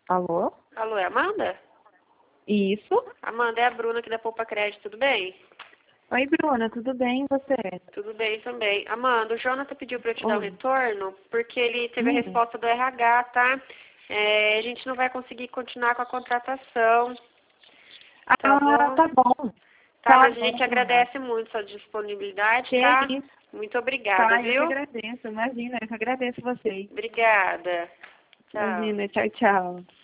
Alô? Alô, é a Amanda? Isso? Amanda, é a Bruna aqui da Poupa Crédito, tudo bem? Oi, Bruna, tudo bem e você? Tudo bem também. Amanda, o Jonathan pediu para eu te dar um Oi. retorno, porque ele teve a resposta do RH, tá? A gente não vai conseguir continuar com a contratação, tá bom? Tá bom. Tá, Tá mas a bom, gente Bruna. agradece muito sua disponibilidade, Que tá? isso? Muito obrigada, Tá, eu que viu? agradeço. Imagina, eu que agradeço vocês. Obrigada. Tchau. Imagina, tchau, tchau.